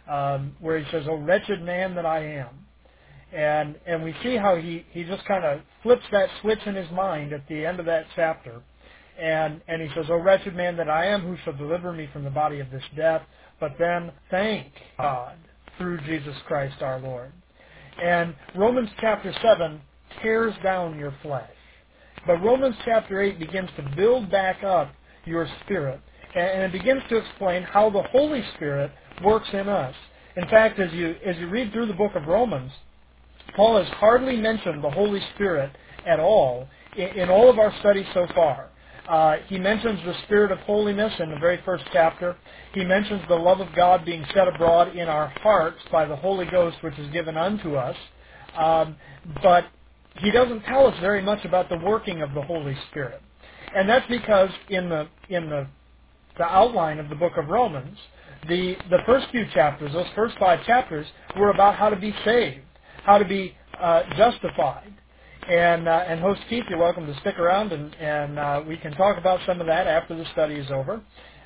where he says, "Oh, wretched man that I am." And we see how he just kind of flips that switch in his mind at the end of that chapter. And he says, "Oh, wretched man that I am, who shall deliver me from the body of this death?" But then, thank God, through Jesus Christ our Lord. And Romans chapter 7 tears down your flesh. But Romans chapter 8 begins to build back up your spirit. And it begins to explain how the Holy Spirit works in us. In fact, as you read through the book of Romans, Paul has hardly mentioned the Holy Spirit at all in all of our studies so far. He mentions the Spirit of holiness in the very first chapter. He mentions the love of God being set abroad in our hearts by the Holy Ghost, which is given unto us. But he doesn't tell us very much about the working of the Holy Spirit. And that's because in the outline of the book of Romans, the first few chapters, those first 5 chapters, were about how to be saved, how to be justified. And host Keith, you're welcome to stick around, and we can talk about some of that after the study is over.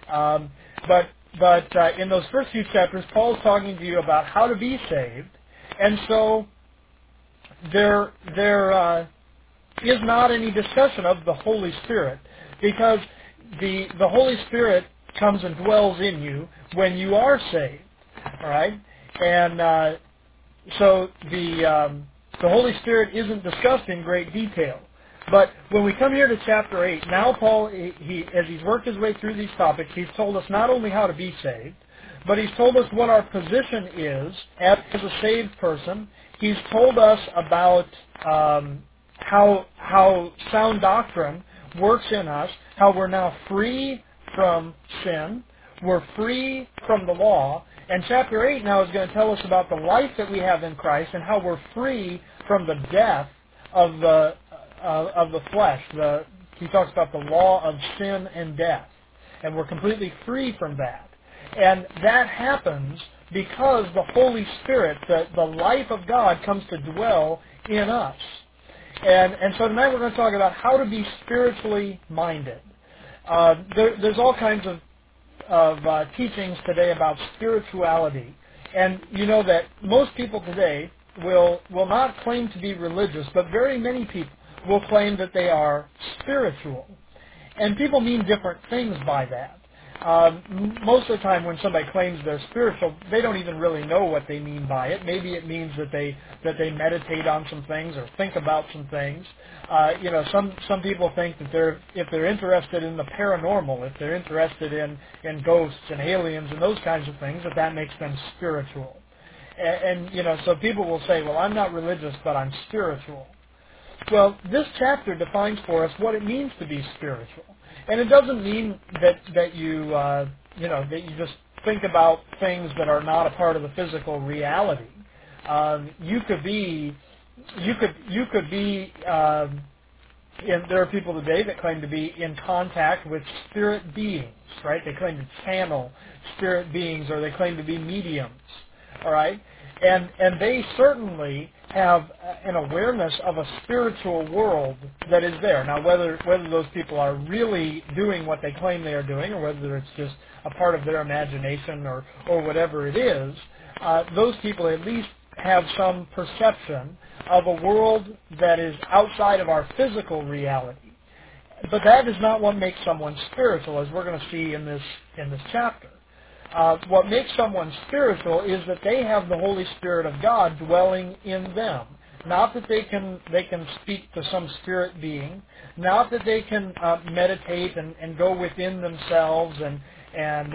But in those first few chapters, Paul's talking to you about how to be saved, and so there is not any discussion of the Holy Spirit, because the Holy Spirit comes and dwells in you when you are saved. All right, and so the Holy Spirit isn't discussed in great detail. But when we come here to chapter 8, now Paul, as he's worked his way through these topics, he's told us not only how to be saved, but he's told us what our position is as a saved person. He's told us about how sound doctrine works in us, how we're now free from sin, we're free from the law, and chapter 8 now is going to tell us about the life that we have in Christ and how we're free from the death of the flesh. He talks about the law of sin and death, and we're completely free from that. And that happens because the Holy Spirit, the life of God, comes to dwell in us. And so tonight we're going to talk about how to be spiritually minded. There's all kinds of teachings today about spirituality, and you know that most people today will not claim to be religious, but very many people will claim that they are spiritual, and people mean different things by that. Most of the time when somebody claims they're spiritual, they don't even really know what they mean by it. Maybe it means that they meditate on some things or think about some things. Some people think that if they're interested in the paranormal, if they're interested in ghosts and aliens and those kinds of things, that makes them spiritual. And so people will say, "Well, I'm not religious, but I'm spiritual." Well, this chapter defines for us what it means to be spiritual, and it doesn't mean that you just think about things that are not a part of the physical reality. You could be, and there are people today that claim to be in contact with spirit beings, right? They claim to channel spirit beings, or they claim to be mediums, all right? And they certainly have an awareness of a spiritual world that is there. Now, whether those people are really doing what they claim they are doing, or whether it's just a part of their imagination or whatever it is, those people at least have some perception of a world that is outside of our physical reality. But that is not what makes someone spiritual, as we're going to see in this chapter. What makes someone spiritual is that they have the Holy Spirit of God dwelling in them. Not that they can speak to some spirit being, not that they can meditate and go within themselves and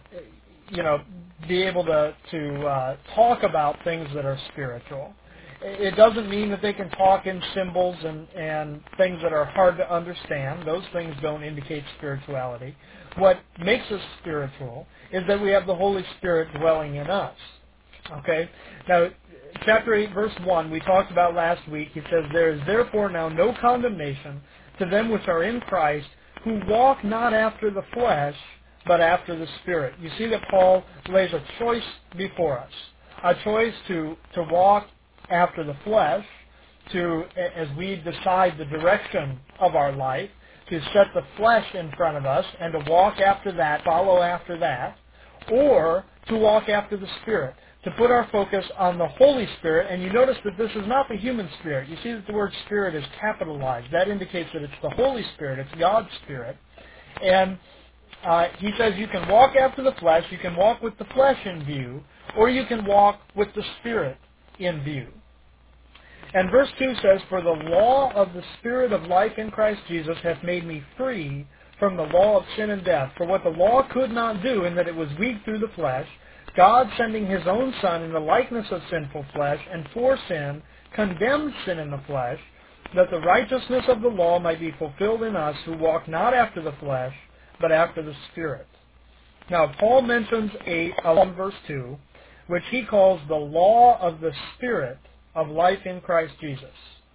be able to talk about things that are spiritual. It doesn't mean that they can talk in symbols and things that are hard to understand. Those things don't indicate spirituality. What makes us spiritual is that we have the Holy Spirit dwelling in us. Okay? Now, chapter 8, verse 1, we talked about last week. It says, "There is therefore now no condemnation to them which are in Christ, who walk not after the flesh, but after the Spirit." You see that Paul lays a choice before us. A choice to walk after the flesh, as we decide the direction of our life, to set the flesh in front of us and to walk after that, follow after that, or to walk after the Spirit, to put our focus on the Holy Spirit. And you notice that this is not the human spirit. You see that the word Spirit is capitalized. That indicates that it's the Holy Spirit. It's God's Spirit. And he says you can walk after the flesh, you can walk with the flesh in view, or you can walk with the Spirit in view. And verse 2 says, "For the law of the Spirit of life in Christ Jesus hath made me free from the law of sin and death. For what the law could not do, in that it was weak through the flesh, God sending His own Son in the likeness of sinful flesh, and for sin, condemned sin in the flesh, that the righteousness of the law might be fulfilled in us who walk not after the flesh, but after the Spirit." Now, Paul mentions a law in verse 2, which he calls the law of the Spirit of life in Christ Jesus.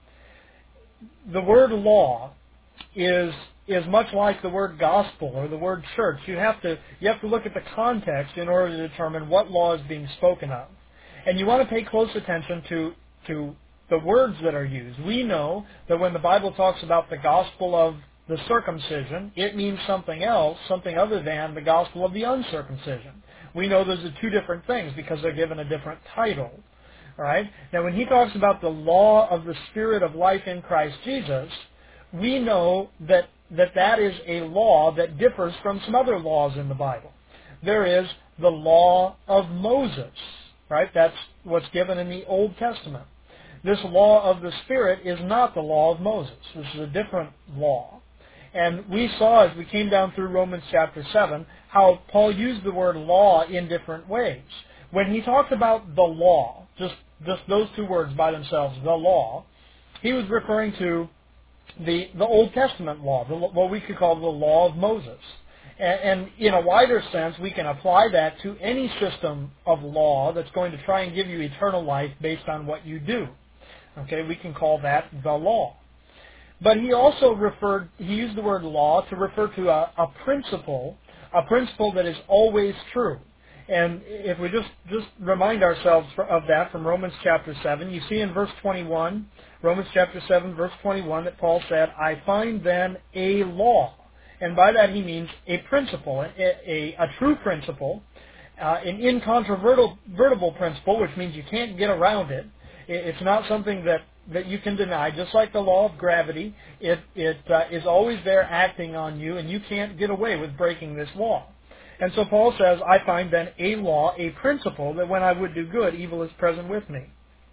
The word law is much like the word gospel or the word church. You have to look at the context in order to determine what law is being spoken of. And you want to pay close attention to the words that are used. We know that when the Bible talks about the gospel of the circumcision, it means something else, something other than the gospel of the uncircumcision. We know those are two different things because they're given a different title. All right? Now, when he talks about the law of the Spirit of life in Christ Jesus, we know that is a law that differs from some other laws in the Bible. There is the law of Moses, right? That's what's given in the Old Testament. This law of the Spirit is not the law of Moses. This is a different law. And we saw as we came down through Romans chapter 7 how Paul used the word law in different ways. When he talked about the law, just those two words by themselves, the law, he was referring to the Old Testament law, what we could call the law of Moses. And in a wider sense, we can apply that to any system of law that's going to try and give you eternal life based on what you do. Okay, we can call that the law. But he also used the word law to refer to a principle that is always true. And if we just remind ourselves of that from Romans chapter 7, you see in verse 21, Romans chapter 7, verse 21, that Paul said, "I find then a law." And by that he means a principle, a true principle, an incontrovertible principle, which means you can't get around it. It's not something that you can deny. Just like the law of gravity, it is always there acting on you, and you can't get away with breaking this law. And so Paul says, "I find then a law, a principle, that when I would do good, evil is present with me."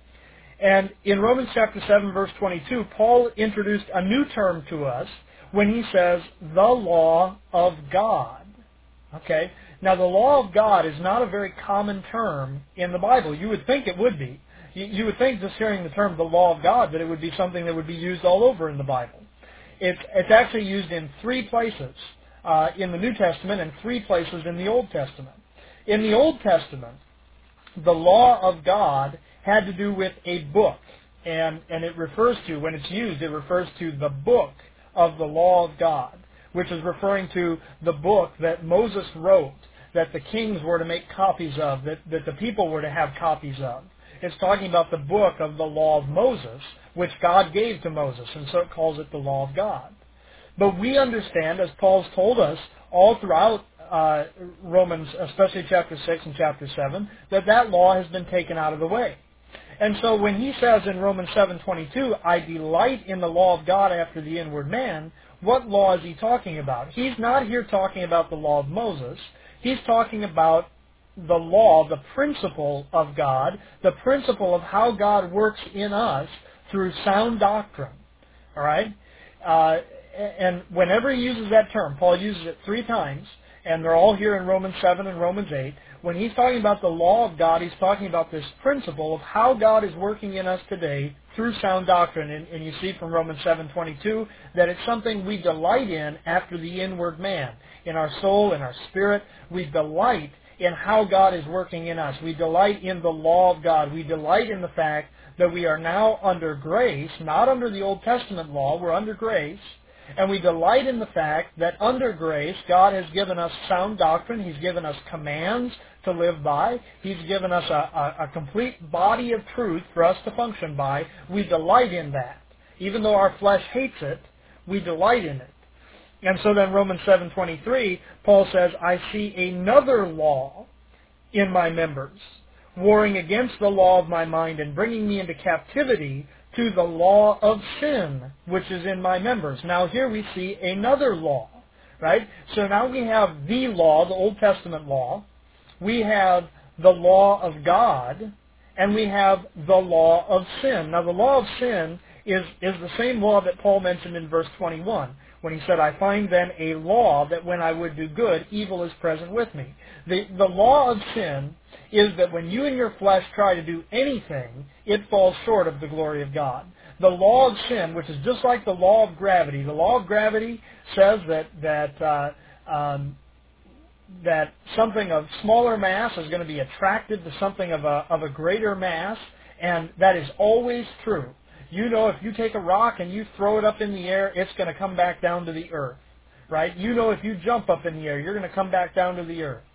And in Romans chapter 7, verse 22, Paul introduced a new term to us when he says, "the law of God." Okay? Now, the law of God is not a very common term in the Bible. You would think it would be. You would think, just hearing the term the law of God, that it would be something that would be used all over in the Bible. It's actually used in 3 places in the New Testament and 3 places in the Old Testament. In the Old Testament, the law of God had to do with a book. And it refers to, when it's used, it refers to the book of the law of God, which is referring to the book that Moses wrote, that the kings were to make copies of, that the people were to have copies of. It's talking about the book of the law of Moses, which God gave to Moses, and so it calls it the law of God. But we understand, as Paul's told us all throughout Romans, especially chapter 6 and chapter 7, that law has been taken out of the way. And so when he says in Romans 7:22, "I delight in the law of God after the inward man," what law is he talking about? He's not here talking about the law of Moses. He's talking about the law, the principle of God, the principle of how God works in us through sound doctrine. All right? And whenever he uses that term, Paul uses it 3 times, and they're all here in Romans 7 and Romans 8. When he's talking about the law of God, he's talking about this principle of how God is working in us today through sound doctrine. And you see from Romans 7:22 that it's something we delight in after the inward man. In our soul, in our spirit, we delight in how God is working in us. We delight in the law of God. We delight in the fact that we are now under grace, not under the Old Testament law, we're under grace. And we delight in the fact that under grace, God has given us sound doctrine. He's given us commands to live by. He's given us a complete body of truth for us to function by. We delight in that. Even though our flesh hates it, we delight in it. And so then Romans 7:23, Paul says, I see another law in my members, warring against the law of my mind and bringing me into captivity to the law of sin, which is in my members. Now here we see another law, right? So now we have the law, the Old Testament law. We have the law of God, and we have the law of sin. Now the law of sin is the same law that Paul mentioned in verse 21, when he said, I find then a law that when I would do good, evil is present with me. The law of sin is that when you and your flesh try to do anything, it falls short of the glory of God. The law of sin, which is just like the law of gravity, the law of gravity says that something of smaller mass is going to be attracted to something of a greater mass, and that is always true. You know, if you take a rock and you throw it up in the air, it's going to come back down to the earth, right? You know, if you jump up in the air, you're going to come back down to the earth.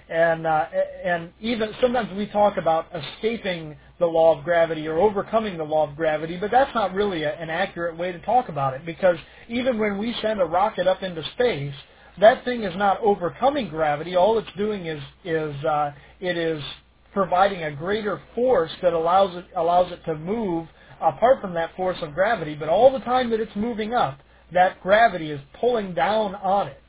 And even sometimes we talk about escaping the law of gravity or overcoming the law of gravity, but that's not really an accurate way to talk about it, because even when we send a rocket up into space, that thing is not overcoming gravity. All it's doing is it is providing a greater force that allows it to move apart from that force of gravity. But all the time that it's moving up, that gravity is pulling down on it.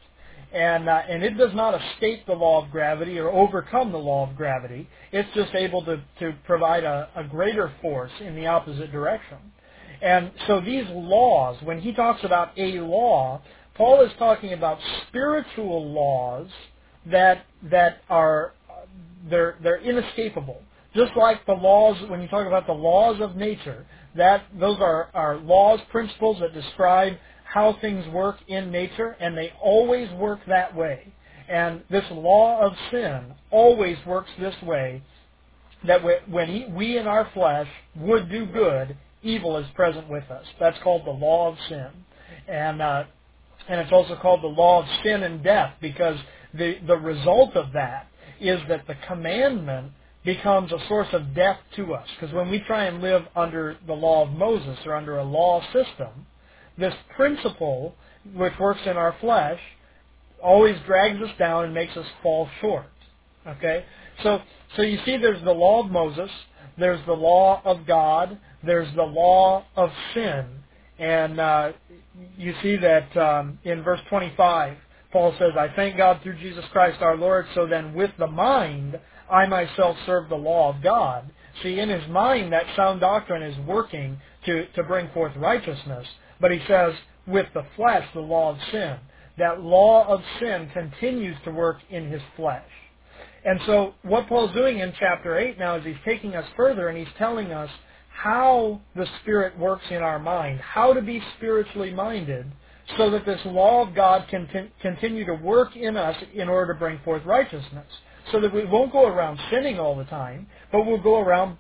And it does not escape the law of gravity or overcome the law of gravity. It's just able to provide a greater force in the opposite direction. And so these laws, when he talks about a law, Paul is talking about spiritual laws that are they're inescapable. Just like the laws, when you talk about the laws of nature, those are laws, principles that describe how things work in nature, and they always work that way. And this law of sin always works this way, that when we in our flesh would do good, evil is present with us. That's called the law of sin. And it's also called the law of sin and death, because the result of that is that the commandment becomes a source of death to us. Because when we try and live under the law of Moses or under a law system, this principle, which works in our flesh, always drags us down and makes us fall short. Okay? So you see there's the law of Moses, there's the law of God, there's the law of sin. And you see that in verse 25, Paul says, I thank God through Jesus Christ our Lord, so then with the mind I myself serve the law of God. See, in his mind that sound doctrine is working to bring forth righteousness. But he says, with the flesh, the law of sin. That law of sin continues to work in his flesh. And so what Paul's doing in chapter 8 now is he's taking us further, and he's telling us how the Spirit works in our mind, how to be spiritually minded, so that this law of God can continue to work in us in order to bring forth righteousness. So that we won't go around sinning all the time, but we'll go around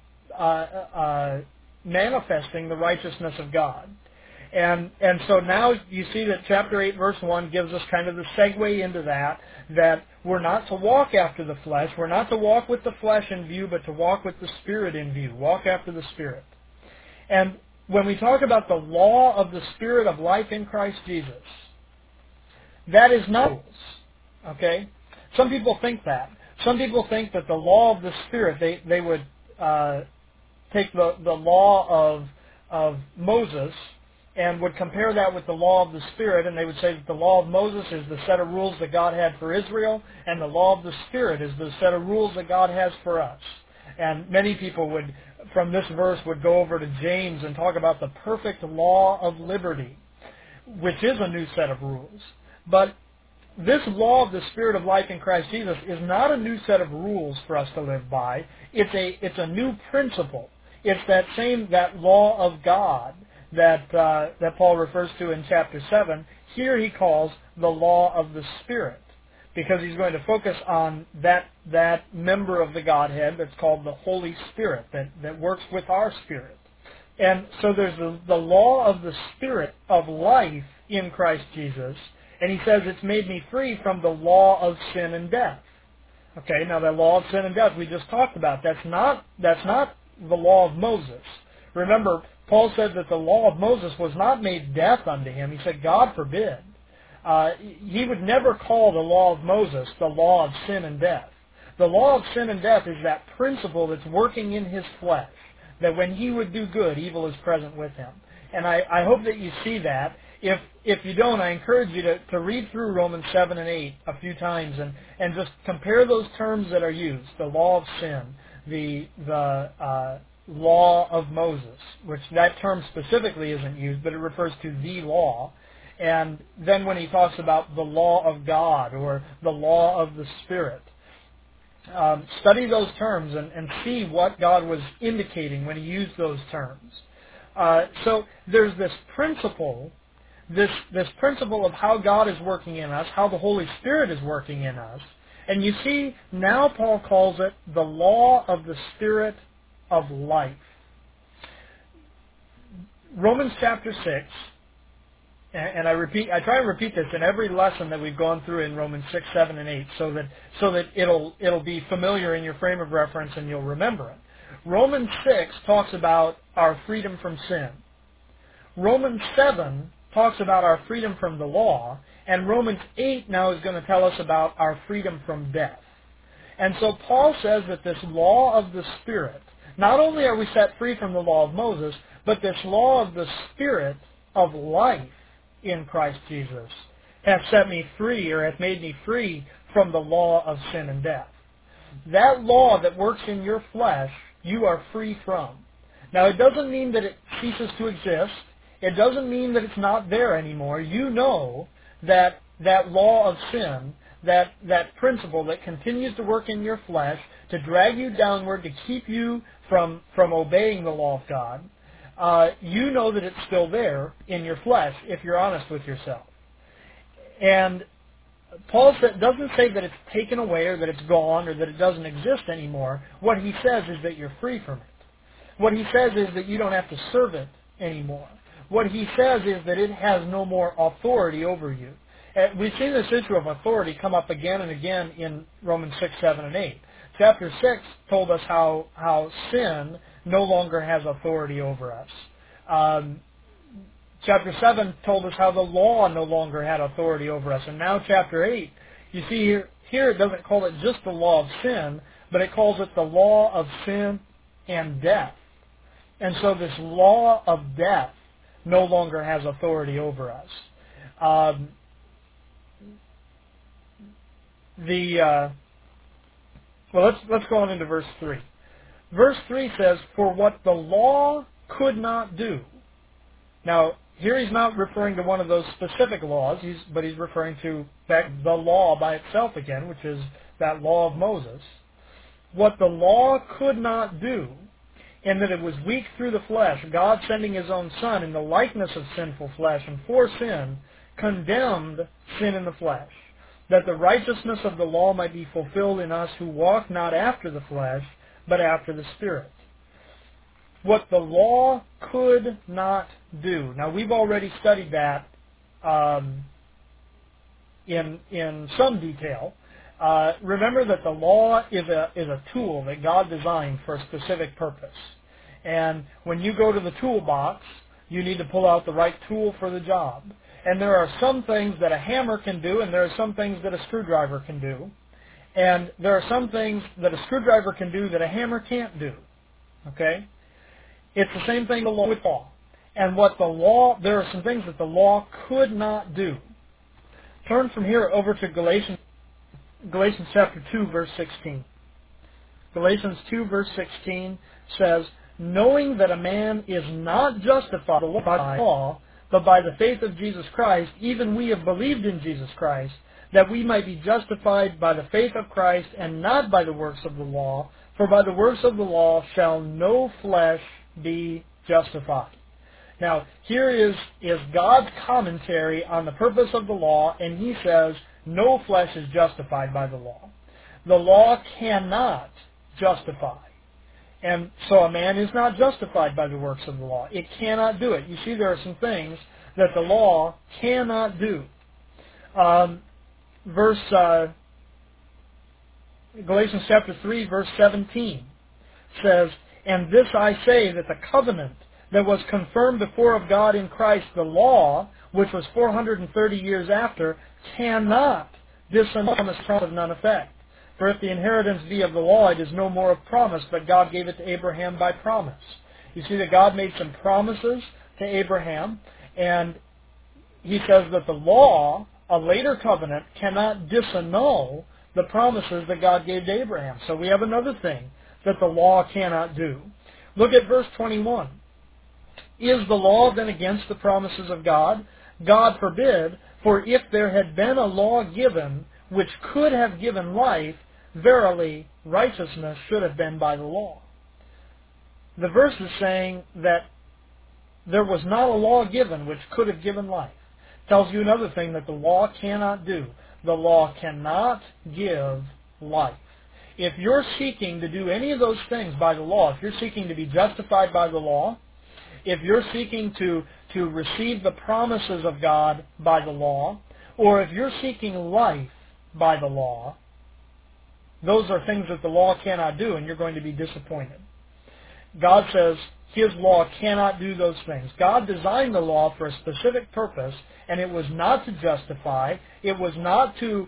manifesting the righteousness of God. And so now you see that chapter 8, verse 1 gives us kind of the segue into that we're not to walk after the flesh. We're not to walk with the flesh in view, but to walk with the Spirit in view. Walk after the Spirit. And when we talk about the law of the Spirit of life in Christ Jesus, that is not rules. Okay? Some people think that. Some people think that the law of the Spirit, they would take the law of Moses and would compare that with the law of the Spirit, and they would say that the law of Moses is the set of rules that God had for Israel, and the law of the Spirit is the set of rules that God has for us. And many people would, from this verse, would go over to James and talk about the perfect law of liberty, which is a new set of rules. But this law of the Spirit of life in Christ Jesus is not a new set of rules for us to live by. It's a new principle. It's that law of God that Paul refers to in chapter 7. Here he calls the law of the Spirit, because he's going to focus on that member of the Godhead that's called the Holy Spirit, that works with our spirit. And so there's the law of the Spirit of life in Christ Jesus, and he says it's made me free from the law of sin and death. Okay, now that law of sin and death we just talked about, that's not the law of Moses. Remember, Paul said that the law of Moses was not made death unto him. He said, God forbid. he would never call the law of Moses the law of sin and death. The law of sin and death is that principle that's working in his flesh, that when he would do good, evil is present with him. And I hope that you see that. If you don't, I encourage you to read through Romans 7 and 8 a few times and just compare those terms that are used, the law of sin, the law of Moses, which that term specifically isn't used, but it refers to the law. And then when he talks about the law of God or the law of the Spirit, study those terms and see what God was indicating when he used those terms. So there's this principle, this principle of how God is working in us, how the Holy Spirit is working in us. And you see, now Paul calls it the law of the Spirit of life. Romans chapter 6, and I try and repeat this in every lesson that we've gone through in Romans 6, 7, and 8, so that it'll be familiar in your frame of reference and you'll remember it. Romans 6 talks about our freedom from sin. Romans 7 talks about our freedom from the law, and Romans 8 now is going to tell us about our freedom from death. And so Paul says that this law of the Spirit, not only are we set free from the law of Moses, but this law of the Spirit of life in Christ Jesus hath set me free, or hath made me free from the law of sin and death. That law that works in your flesh, you are free from. Now, it doesn't mean that it ceases to exist. It doesn't mean that it's not there anymore. You know that that law of sin, that principle that continues to work in your flesh to drag you downward, to keep you from obeying the law of God, you know that it's still there in your flesh if you're honest with yourself. And Paul doesn't say that it's taken away or that it's gone or that it doesn't exist anymore. What he says is that you're free from it. What he says is that you don't have to serve it anymore. What he says is that it has no more authority over you. We've seen this issue of authority come up again and again in Romans 6, 7, and 8. Chapter 6 told us how sin no longer has authority over us. Chapter 7 told us how the law no longer had authority over us. And now chapter 8, you see here it doesn't call it just the law of sin, but it calls it the law of sin and death. And so this law of death no longer has authority over us. Let's go on into verse 3. Verse 3 says, "For what the law could not do." Now, here he's not referring to one of those specific laws, but he's referring to the law by itself again, which is that law of Moses. What the law could not do, in that it was weak through the flesh, God sending his own Son in the likeness of sinful flesh, and for sin, condemned sin in the flesh, that the righteousness of the law might be fulfilled in us who walk not after the flesh, but after the Spirit. What the law could not do. Now, we've already studied that in some detail. Remember that the law is a tool that God designed for a specific purpose. And when you go to the toolbox, you need to pull out the right tool for the job. And there are some things that a hammer can do, and there are some things that a screwdriver can do. And there are some things that a screwdriver can do that a hammer can't do. Okay? It's the same thing with law. And there are some things that the law could not do. Turn from here over to Galatians chapter 2, verse 16. Galatians 2, verse 16 says, "Knowing that a man is not justified by law, but by the faith of Jesus Christ, even we have believed in Jesus Christ, that we might be justified by the faith of Christ, and not by the works of the law. For by the works of the law shall no flesh be justified." Now, here is God's commentary on the purpose of the law, and he says, no flesh is justified by the law. The law cannot justify. And so a man is not justified by the works of the law. It cannot do it. You see, there are some things that the law cannot do. Galatians chapter 3, verse 17 says, "And this I say, that the covenant that was confirmed before of God in Christ, the law, which was 430 years after, cannot disannul the promise of none effect. For if the inheritance be of the law, it is no more of promise, but God gave it to Abraham by promise. You see that God made some promises to Abraham, and he says that the law, a later covenant, cannot disannul the promises that God gave to Abraham. So we have another thing that the law cannot do. Look at verse 21. Is the law then against the promises of God? God forbid, for if there had been a law given which could have given life, verily righteousness should have been by the law. The verse is saying that there was not a law given which could have given life. Tells you another thing that the law cannot do. The law cannot give life. If you're seeking to do any of those things by the law, if you're seeking to be justified by the law, if you're seeking to receive the promises of God by the law, or if you're seeking life by the law, those are things that the law cannot do, and you're going to be disappointed. God says His law cannot do those things. God designed the law for a specific purpose, and it was not to justify, it was not to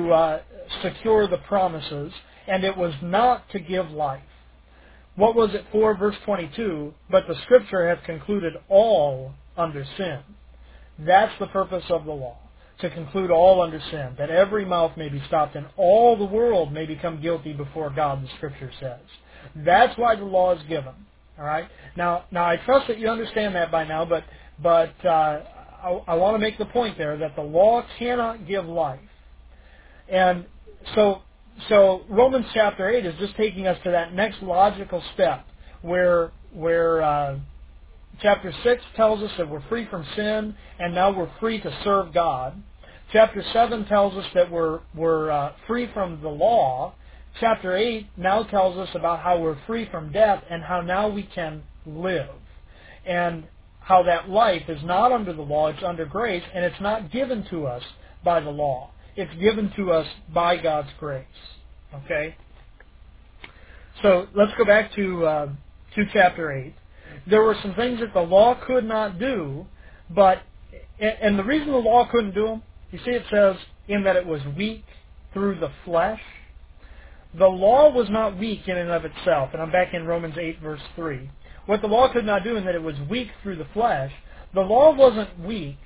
secure the promises, and it was not to give life. What was it for? Verse 22, but the Scripture hath concluded all under sin. That's the purpose of the law, to conclude all under sin, that every mouth may be stopped and all the world may become guilty before God, the Scripture says. That's why the law is given. All right. Now I trust that you understand that by now, but I want to make the point there that the law cannot give life, and so Romans chapter 8 is just taking us to that next logical step where chapter 6 tells us that we're free from sin and now we're free to serve God. Chapter 7 tells us that we're free from the law. Chapter 8 now tells us about how we're free from death and how now we can live. And how that life is not under the law, it's under grace, and it's not given to us by the law. It's given to us by God's grace. Okay? So let's go back to chapter 8. There were some things that the law could not do, and the reason the law couldn't do them, you see it says, in that it was weak through the flesh. The law was not weak in and of itself, and I'm back in Romans 8, verse 3. What the law could not do in that it was weak through the flesh, the law wasn't weak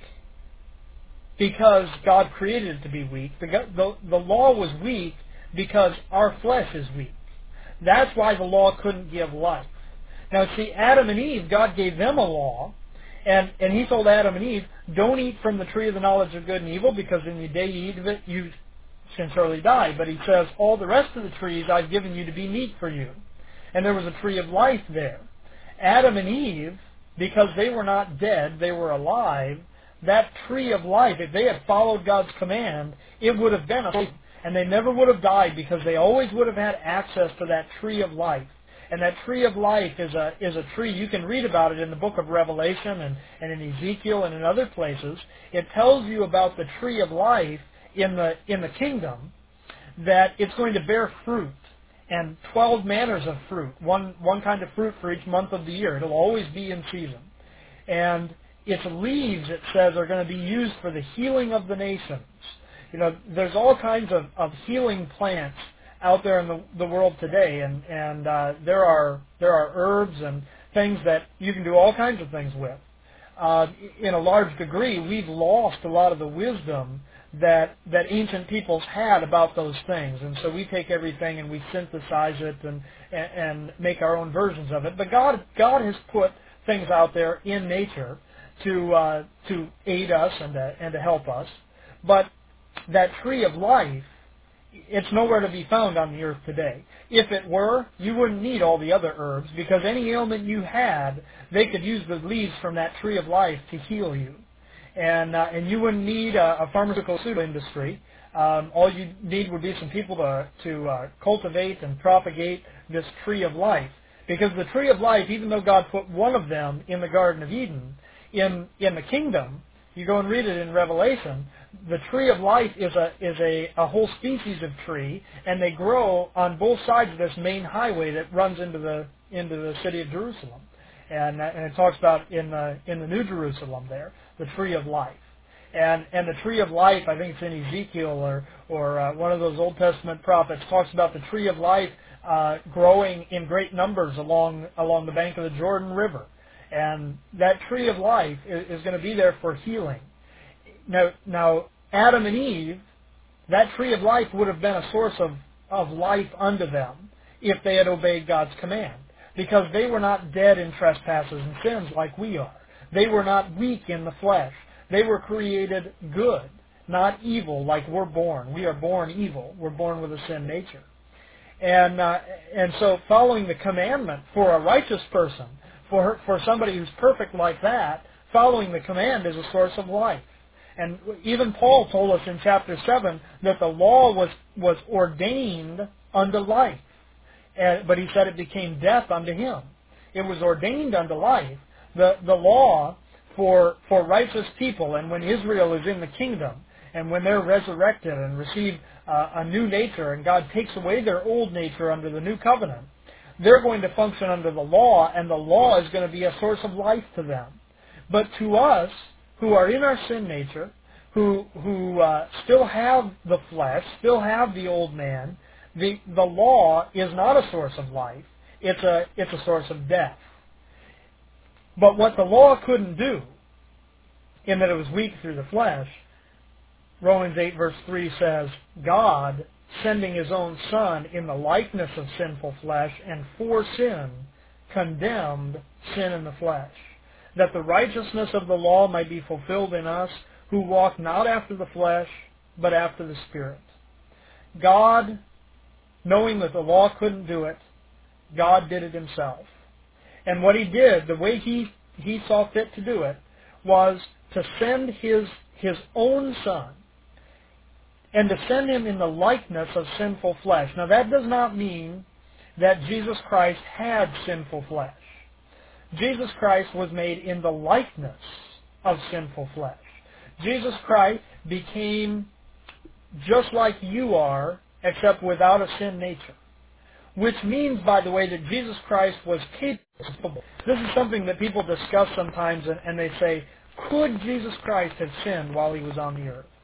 because God created it to be weak. The law was weak because our flesh is weak. That's why the law couldn't give life. Now see, Adam and Eve, God gave them a law, and He told Adam and Eve, don't eat from the tree of the knowledge of good and evil, because in the day you eat of it, you shall surely die. But He says, all the rest of the trees I've given you to be meat for you. And there was a tree of life there. Adam and Eve, because they were not dead, they were alive, that tree of life, if they had followed God's command, it would have been a life, and they never would have died because they always would have had access to that tree of life. And that tree of life is a tree, you can read about it in the book of Revelation and in Ezekiel and in other places. It tells you about the tree of life in the kingdom, that it's going to bear fruit. And 12 manners of fruit, one kind of fruit for each month of the year. It'll always be in season. And its leaves, it says, are going to be used for the healing of the nations. You know, there's all kinds of healing plants out there in the world today, and there are herbs and things that you can do all kinds of things with. In a large degree, we've lost a lot of the wisdom that ancient peoples had about those things, and so we take everything and we synthesize it and make our own versions of it. But God has put things out there in nature to aid us and to help us. But that tree of life, it's nowhere to be found on the earth today. If it were, you wouldn't need all the other herbs, because any ailment you had, they could use the leaves from that tree of life to heal you. And you wouldn't need a pharmaceutical industry. All you need would be some people to cultivate and propagate this tree of life. Because the tree of life, even though God put one of them in the Garden of Eden, in the kingdom, you go and read it in Revelation, the tree of life is a whole species of tree, and they grow on both sides of this main highway that runs into the city of Jerusalem. and it talks about in the New Jerusalem there, the tree of life. And the tree of life, I think it's in Ezekiel or one of those Old Testament prophets, talks about the tree of life growing in great numbers along the bank of the Jordan River. And that tree of life is going to be there for healing. Now, Adam and Eve, that tree of life would have been a source of life unto them if they had obeyed God's command, because they were not dead in trespasses and sins like we are. They were not weak in the flesh. They were created good, not evil like we're born. We are born evil. We're born with a sin nature. And so following the commandment for a righteous person, for somebody who's perfect like that, following the command is a source of life. And even Paul told us in chapter 7 that the law was ordained unto life. But he said it became death unto him. It was ordained unto life. The law for righteous people, and when Israel is in the kingdom, and when they're resurrected and receive a new nature, and God takes away their old nature under the new covenant, they're going to function under the law, and the law is going to be a source of life to them. But to us, who are in our sin nature, who still have the flesh, still have the old man, the law is not a source of life. It's a source of death. But what the law couldn't do, in that it was weak through the flesh, Romans 8 verse 3 says, God, sending His own Son in the likeness of sinful flesh, and for sin, condemned sin in the flesh, that the righteousness of the law might be fulfilled in us, who walk not after the flesh, but after the Spirit. God, knowing that the law couldn't do it, God did it Himself. And what He did, the way He saw fit to do it, was to send His own Son, and to send Him in the likeness of sinful flesh. Now that does not mean that Jesus Christ had sinful flesh. Jesus Christ was made in the likeness of sinful flesh. Jesus Christ became just like you are, except without a sin nature. Which means, by the way, that Jesus Christ was capable. This is something that people discuss sometimes, and they say, could Jesus Christ have sinned while He was on the earth?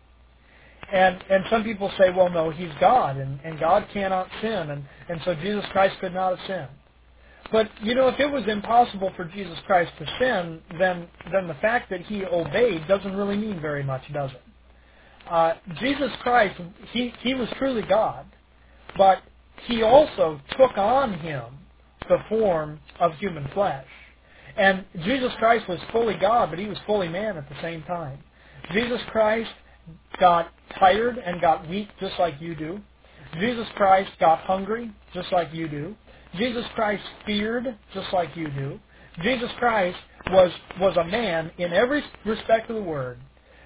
And some people say, well, no, He's God, and God cannot sin, and so Jesus Christ could not have sinned. But, if it was impossible for Jesus Christ to sin, then the fact that He obeyed doesn't really mean very much, does it? Jesus Christ, He was truly God, but He also took on Him the form of human flesh. And Jesus Christ was fully God, but He was fully man at the same time. Jesus Christ got tired and got weak just like you do. Jesus Christ got hungry just like you do. Jesus Christ feared just like you do. Jesus Christ was a man in every respect of the word.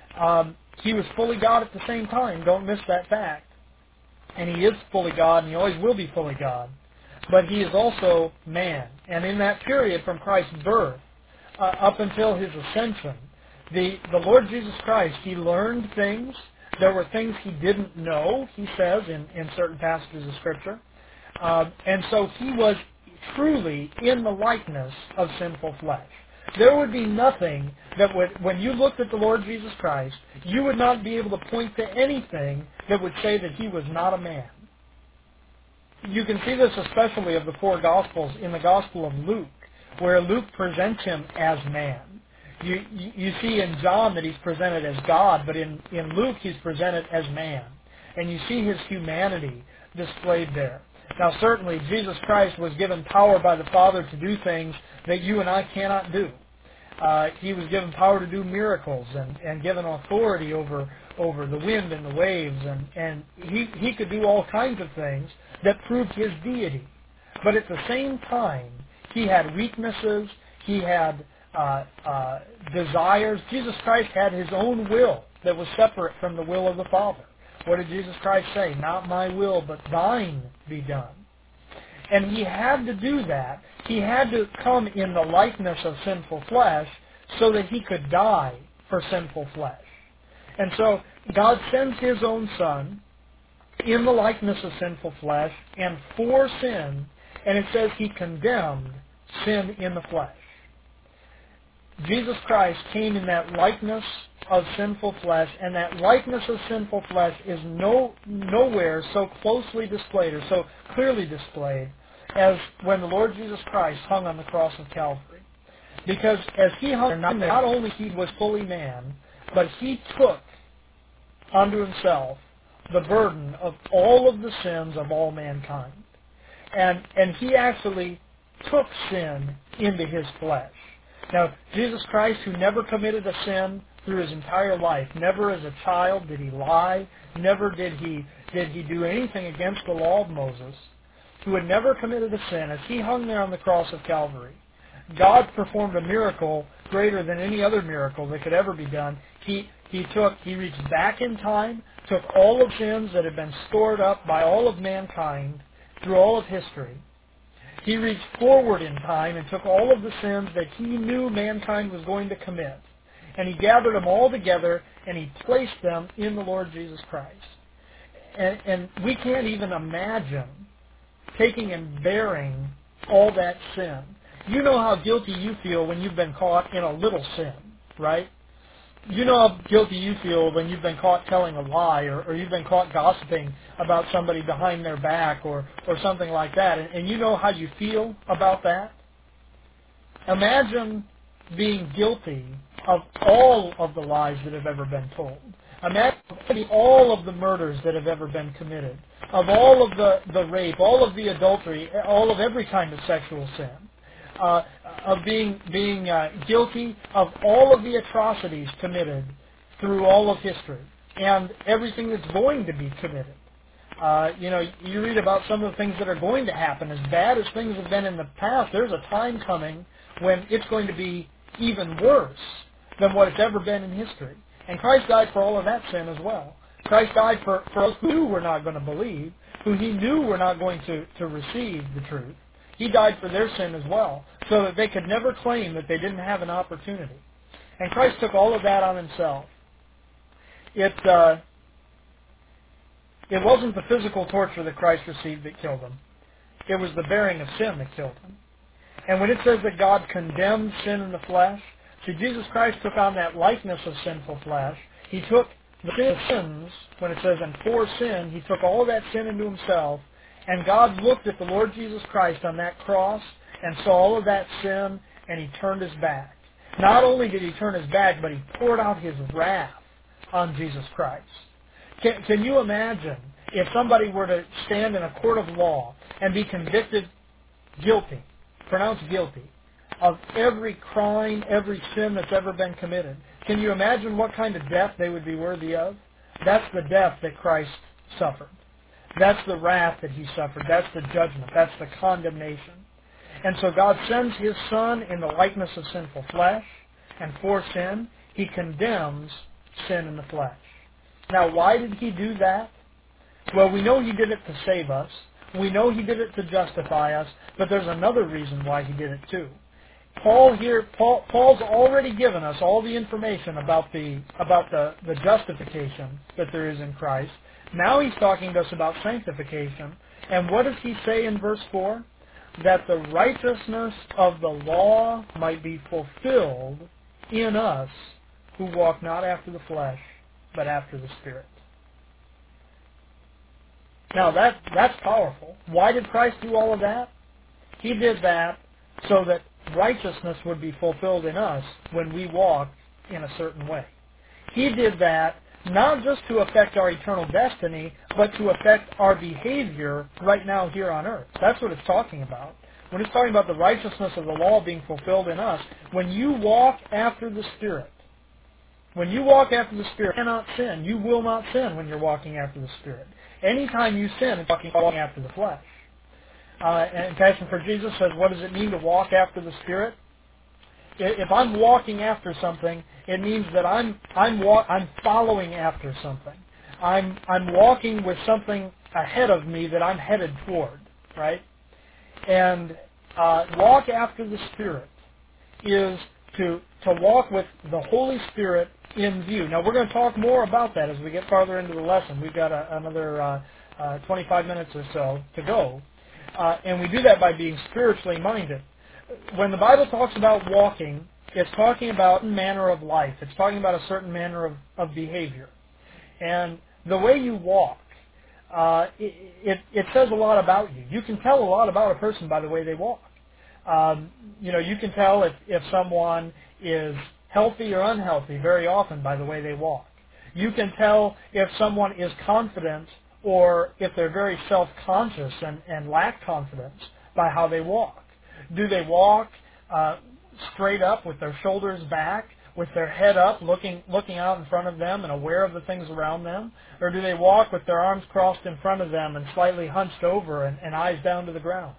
He was fully God at the same time. Don't miss that fact. And He is fully God, and He always will be fully God. But He is also man. And in that period from Christ's birth up until His ascension, the Lord Jesus Christ, He learned things. There were things He didn't know, He says in certain passages of Scripture. And so He was truly in the likeness of sinful flesh. There would be nothing that would, when you looked at the Lord Jesus Christ, you would not be able to point to anything that would say that He was not a man. You can see this especially of the four Gospels in the Gospel of Luke, where Luke presents Him as man. You see in John that He's presented as God, but in Luke He's presented as man. And you see His humanity displayed there. Now certainly Jesus Christ was given power by the Father to do things that you and I cannot do. He was given power to do miracles and given authority over the wind and the waves, and he could do all kinds of things that proved His deity. But at the same time, He had weaknesses, He had desires. Jesus Christ had His own will that was separate from the will of the Father. What did Jesus Christ say? Not my will, but thine be done. And He had to do that. He had to come in the likeness of sinful flesh so that He could die for sinful flesh. And so God sends His own Son in the likeness of sinful flesh and for sin, and it says He condemned sin in the flesh. Jesus Christ came in that likeness of sinful flesh, and that likeness of sinful flesh is nowhere so closely displayed or so clearly displayed as when the Lord Jesus Christ hung on the cross of Calvary. Because as he hung there, not only he was fully man, but he took unto himself the burden of all of the sins of all mankind. And he actually took sin into his flesh. Now, Jesus Christ, who never committed a sin through his entire life, never as a child did he lie, never did he do anything against the law of Moses, who had never committed a sin, as he hung there on the cross of Calvary, God performed a miracle greater than any other miracle that could ever be done. He reached back in time, took all of sins that had been stored up by all of mankind through all of history. He reached forward in time and took all of the sins that he knew mankind was going to commit. And he gathered them all together and he placed them in the Lord Jesus Christ. And we can't even imagine taking and bearing all that sin. You know how guilty you feel when you've been caught in a little sin, right? You know how guilty you feel when you've been caught telling a lie, or you've been caught gossiping about somebody behind their back, or something like that. And you know how you feel about that? Imagine being guilty of all of the lies that have ever been told. Imagine all of the murders that have ever been committed, of all of the rape, all of the adultery, all of every kind of sexual sin. Of being guilty of all of the atrocities committed through all of history and everything that's going to be committed. You read about some of the things that are going to happen. As bad as things have been in the past, there's a time coming when it's going to be even worse than what it's ever been in history. And Christ died for all of that sin as well. Christ died for those who knew were not going to believe, who he knew were not going to receive the truth. He died for their sin as well, so that they could never claim that they didn't have an opportunity. And Christ took all of that on himself. It wasn't the physical torture that Christ received that killed him. It was the bearing of sin that killed him. And when it says that God condemned sin in the flesh, see, Jesus Christ took on that likeness of sinful flesh. He took the sins, when it says, and for sin, he took all of that sin into himself. And God looked at the Lord Jesus Christ on that cross and saw all of that sin, and he turned his back. Not only did he turn his back, but he poured out his wrath on Jesus Christ. Can you imagine if somebody were to stand in a court of law and be convicted guilty, pronounced guilty, of every crime, every sin that's ever been committed? Can you imagine what kind of death they would be worthy of? That's the death that Christ suffered. That's the wrath that he suffered. That's the judgment. That's the condemnation. And so God sends his Son in the likeness of sinful flesh, and for sin, he condemns sin in the flesh. Now, why did he do that? Well, we know he did it to save us. We know he did it to justify us, but there's another reason why he did it too. Paul's already given us all the information about the justification that there is in Christ. Now he's talking to us about sanctification. And what does he say in verse 4? That the righteousness of the law might be fulfilled in us who walk not after the flesh, but after the Spirit. Now that's powerful. Why did Christ do all of that? He did that so that righteousness would be fulfilled in us when we walk in a certain way. He did that not just to affect our eternal destiny, but to affect our behavior right now here on earth. That's what it's talking about. When it's talking about the righteousness of the law being fulfilled in us, when you walk after the Spirit, you cannot sin. You will not sin when you're walking after the Spirit. Anytime you sin, it's walking after the flesh. And Passion for Jesus says, what does it mean to walk after the Spirit? If I'm walking after something, it means that I'm following after something. I'm walking with something ahead of me that I'm headed toward, right? And walk after the Spirit is to walk with the Holy Spirit in view. Now, we're going to talk more about that as we get farther into the lesson. We've got another 25 minutes or so to go. And we do that by being spiritually minded. When the Bible talks about walking, It's talking about manner of life. It's talking about a certain manner of behavior. And the way you walk, it says a lot about you. You can tell a lot about a person by the way they walk. You can tell if someone is healthy or unhealthy very often by the way they walk. You can tell if someone is confident or if they're very self-conscious and lack confidence by how they walk. Do they walk straight up with their shoulders back, with their head up, looking out in front of them and aware of the things around them? Or do they walk with their arms crossed in front of them and slightly hunched over and eyes down to the ground?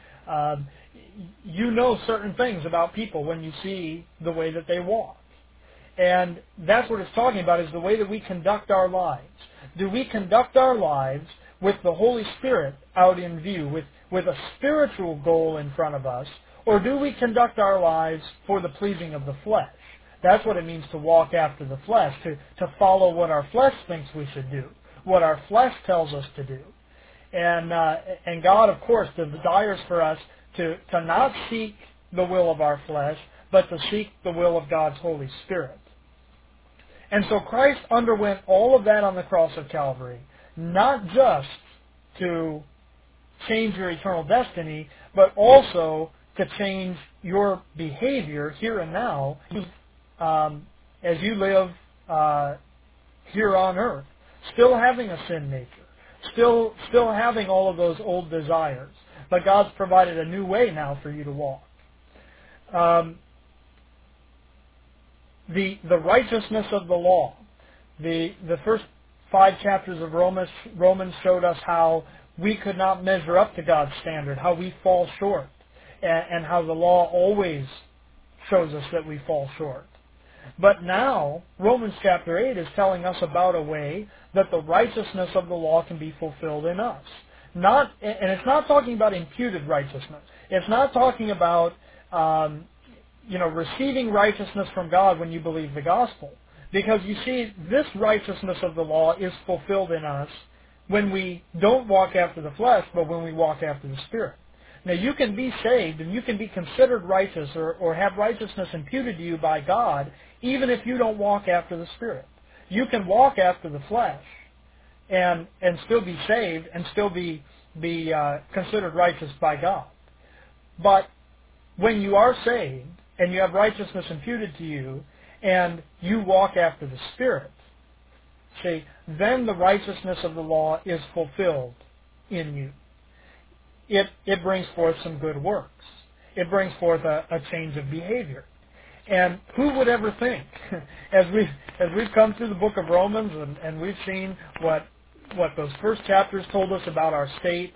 You know certain things about people when you see the way that they walk. And that's what it's talking about, is the way that we conduct our lives. Do we conduct our lives with the Holy Spirit out in view, with a spiritual goal in front of us, or do we conduct our lives for the pleasing of the flesh? That's what it means to walk after the flesh, to follow what our flesh thinks we should do, what our flesh tells us to do. And God, of course, desires for us to not seek the will of our flesh, but to seek the will of God's Holy Spirit. And so Christ underwent all of that on the cross of Calvary, not just to change your eternal destiny, but also to change your behavior here and now as you live here on earth, still having a sin nature, still having all of those old desires. But God's provided a new way now for you to walk. The righteousness of the law. The first 5 chapters of Romans showed us how we could not measure up to God's standard, how we fall short, and how the law always shows us that we fall short. But now, Romans chapter 8 is telling us about a way that the righteousness of the law can be fulfilled in us. And it's not talking about imputed righteousness. It's not talking about receiving righteousness from God when you believe the gospel. Because you see, this righteousness of the law is fulfilled in us when we don't walk after the flesh, but when we walk after the Spirit. Now, you can be saved and you can be considered righteous or have righteousness imputed to you by God, even if you don't walk after the Spirit. You can walk after the flesh and still be saved and still be considered righteous by God. But when you are saved and you have righteousness imputed to you and you walk after the Spirit, see, then the righteousness of the law is fulfilled in you. It brings forth some good works. It brings forth a change of behavior. And who would ever think, as we've come through the book of Romans and we've seen what those first chapters told us about our state,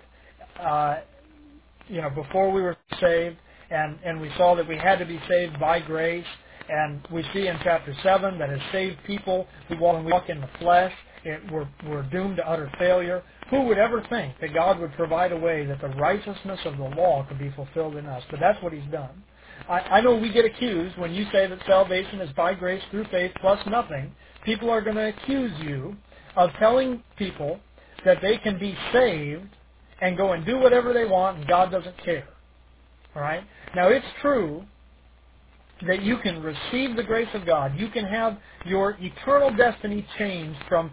before we were saved, and we saw that we had to be saved by grace, and we see in chapter 7 that as saved people, we walk in the flesh, we're doomed to utter failure. Who would ever think that God would provide a way that the righteousness of the law could be fulfilled in us? But that's what He's done. I know we get accused when you say that salvation is by grace through faith plus nothing. People are going to accuse you of telling people that they can be saved and go and do whatever they want and God doesn't care. All right? Now, it's true that you can receive the grace of God. You can have your eternal destiny changed from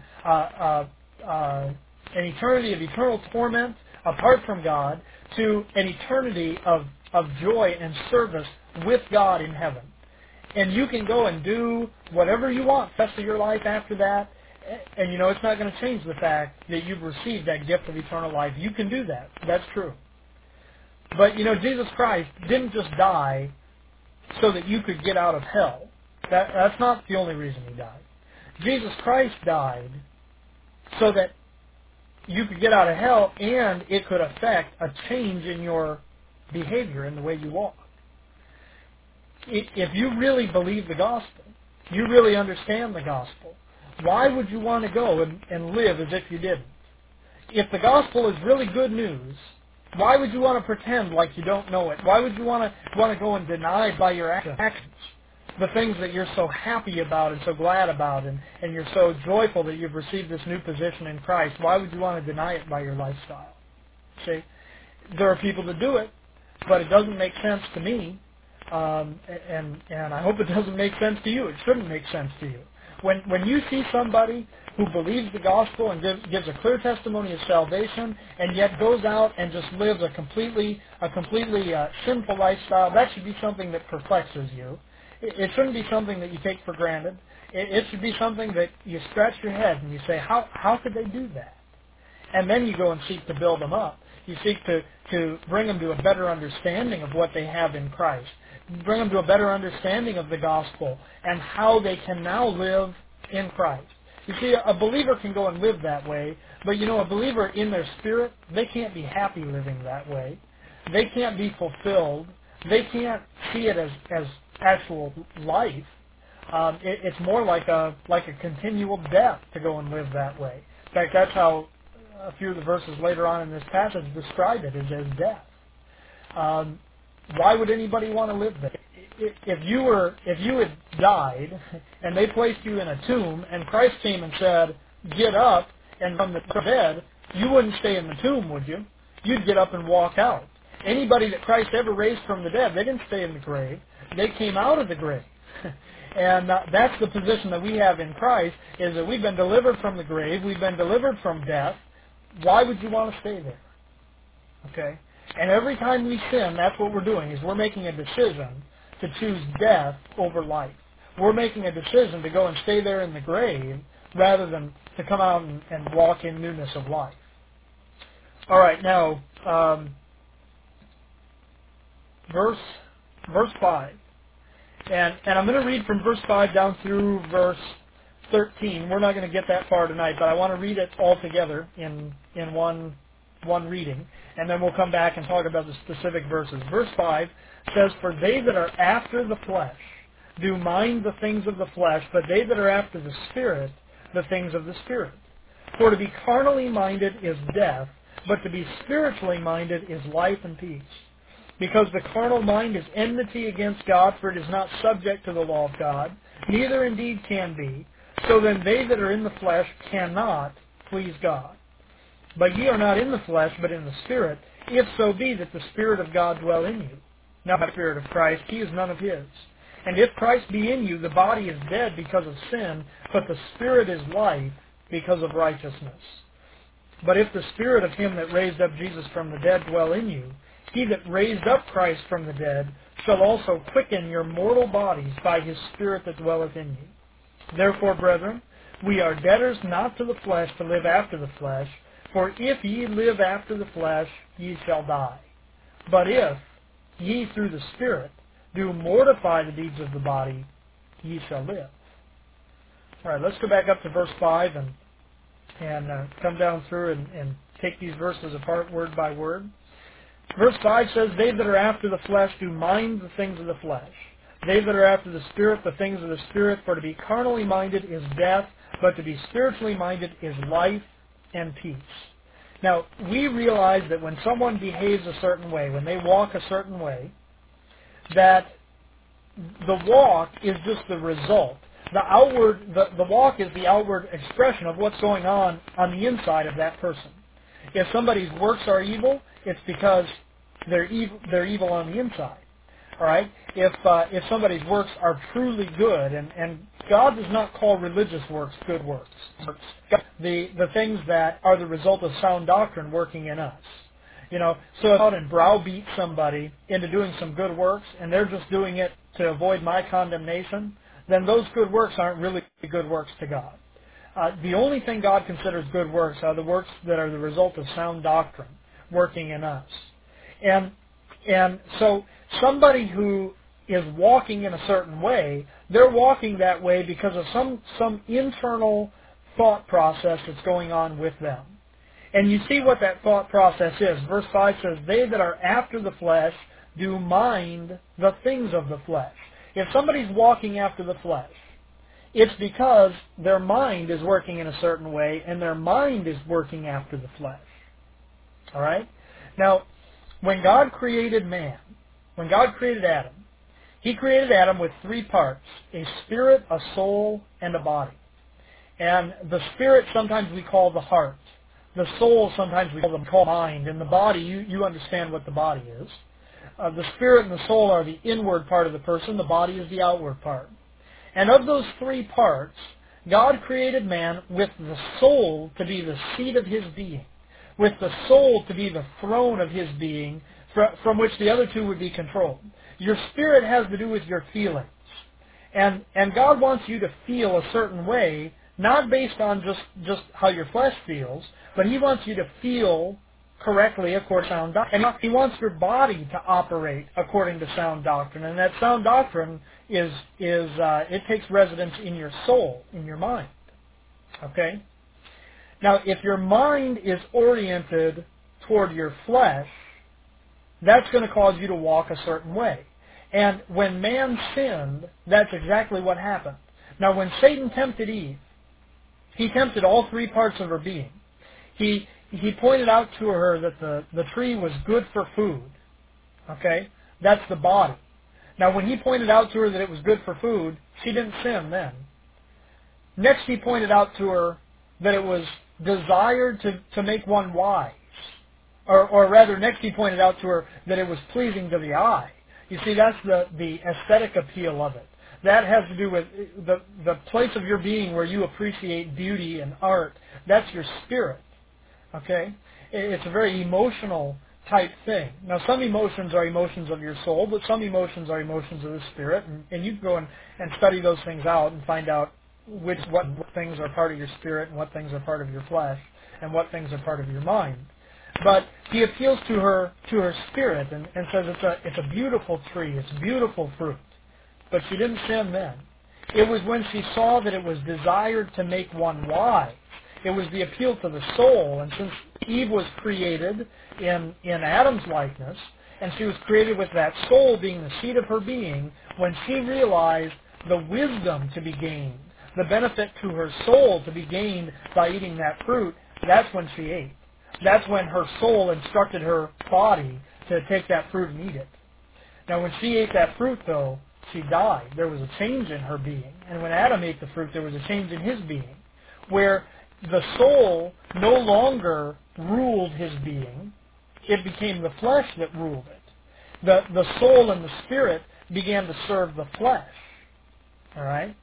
an eternity of eternal torment apart from God to an eternity of joy and service with God in heaven. And you can go and do whatever you want the rest of your life after that. And it's not going to change the fact that you've received that gift of eternal life. You can do that. That's true. But, Jesus Christ didn't just die so that you could get out of hell. That's not the only reason He died. Jesus Christ died so that you could get out of hell and it could affect a change in your behavior and the way you walk. If you really believe the gospel, you really understand the gospel, why would you want to go and live as if you didn't? If the gospel is really good news, why would you want to pretend like you don't know it? Why would you want to go and deny by your actions the things that you're so happy about and so glad about and you're so joyful that you've received this new position in Christ? Why would you want to deny it by your lifestyle? See, there are people that do it, but it doesn't make sense to me. And I hope it doesn't make sense to you. It shouldn't make sense to you. When you see somebody who believes the gospel and gives a clear testimony of salvation, and yet goes out and just lives a completely sinful lifestyle, that should be something that perplexes you. It shouldn't be something that you take for granted. It should be something that you scratch your head and you say, how could they do that? And then you go and seek to build them up. You seek to bring them to a better understanding of what they have in Christ. Bring them to a better understanding of the gospel and how they can now live in Christ. You see, a believer can go and live that way, but a believer in their spirit, they can't be happy living that way. They can't be fulfilled. They can't see it as actual life. It's more like a continual death to go and live that way. In fact, that's how a few of the verses later on in this passage describe it, as death. Why would anybody want to live there? If you had died and they placed you in a tomb and Christ came and said, "Get up," and from the dead, you wouldn't stay in the tomb, would you? You'd get up and walk out. Anybody that Christ ever raised from the dead, they didn't stay in the grave. They came out of the grave. And that's the position that we have in Christ, is that we've been delivered from the grave. We've been delivered from death. Why would you want to stay there? Okay? And every time we sin, that's what we're doing, is we're making a decision to choose death over life. We're making a decision to go and stay there in the grave rather than to come out and walk in newness of life. All right, now, verse 5. And I'm going to read from verse 5 down through verse 13. We're not going to get that far tonight, but I want to read it all together in one reading, and then we'll come back and talk about the specific verses. Verse 5 says, "For they that are after the flesh do mind the things of the flesh, but they that are after the Spirit, the things of the Spirit. For to be carnally minded is death, but to be spiritually minded is life and peace. Because the carnal mind is enmity against God, for it is not subject to the law of God, neither indeed can be. So then they that are in the flesh cannot please God. But ye are not in the flesh, but in the Spirit, if so be that the Spirit of God dwell in you. Now the Spirit of Christ, he is none of his. And if Christ be in you, the body is dead because of sin, but the Spirit is life because of righteousness. But if the Spirit of him that raised up Jesus from the dead dwell in you, he that raised up Christ from the dead shall also quicken your mortal bodies by his Spirit that dwelleth in you. Therefore, brethren, we are debtors not to the flesh to live after the flesh, for if ye live after the flesh, ye shall die. But if ye through the Spirit do mortify the deeds of the body, ye shall live." All right, let's go back up to verse 5 and come down through and take these verses apart word by word. Verse 5 says, "They that are after the flesh do mind the things of the flesh. They that are after the Spirit, the things of the Spirit. For to be carnally minded is death, but to be spiritually minded is life and peace." Now, we realize that when someone behaves a certain way, when they walk a certain way, that the walk is just the result. The walk is the outward expression of what's going on the inside of that person. If somebody's works are evil, it's because they're evil on the inside. All right. If somebody's works are truly good, and God does not call religious works good works. The things that are the result of sound doctrine working in us. So out and browbeat somebody into doing some good works, and they're just doing it to avoid my condemnation, then those good works aren't really good works to God. The only thing God considers good works are the works that are the result of sound doctrine working in us. And so somebody who is walking in a certain way, they're walking that way because of some internal thought process that's going on with them. And you see what that thought process is. Verse 5 says, "They that are after the flesh do mind the things of the flesh." If somebody's walking after the flesh, it's because their mind is working in a certain way, and their mind is working after the flesh. All right? Now, when God created man, when God created Adam, he created Adam with three parts: a spirit, a soul, and a body. And the spirit sometimes we call the heart. The soul sometimes we call mind. And the body, you understand what the body is. The spirit and the soul are the inward part of the person. The body is the outward part. And of those three parts, God created man with the soul to be the seat of his being, with the soul to be the throne of his being, from which the other two would be controlled. Your spirit has to do with your feelings. And God wants you to feel a certain way, not based on just how your flesh feels, but He wants you to feel correctly according to sound doctrine. And He wants your body to operate according to sound doctrine. And that sound doctrine it takes residence in your soul, in your mind. Okay? Now, if your mind is oriented toward your flesh, that's going to cause you to walk a certain way. And when man sinned, that's exactly what happened. Now, when Satan tempted Eve, he tempted all three parts of her being. He pointed out to her that the tree was good for food. Okay? That's the body. Now, when he pointed out to her that it was good for food, she didn't sin then. Next, he pointed out to her that it was desired to make one wise. Or rather, next he pointed out to her that it was pleasing to the eye. You see, that's the aesthetic appeal of it. That has to do with the place of your being where you appreciate beauty and art. That's your spirit. Okay? It's a very emotional type thing. Now, some emotions are emotions of your soul, but some emotions are emotions of the spirit. And you can go and study those things out and find out what things are part of your spirit and what things are part of your flesh and what things are part of your mind. But he appeals to her spirit and says it's a beautiful tree, it's beautiful fruit. But she didn't sin then. It was when she saw that it was desired to make one wise. It was the appeal to the soul. And since Eve was created in Adam's likeness, and she was created with that soul being the seat of her being, when she realized the wisdom to be gained, the benefit to her soul to be gained by eating that fruit, that's when she ate. That's when her soul instructed her body to take that fruit and eat it. Now, when she ate that fruit, though, she died. There was a change in her being. And when Adam ate the fruit, there was a change in his being, where the soul no longer ruled his being. It became the flesh that ruled it. The soul and the spirit began to serve the flesh. All right?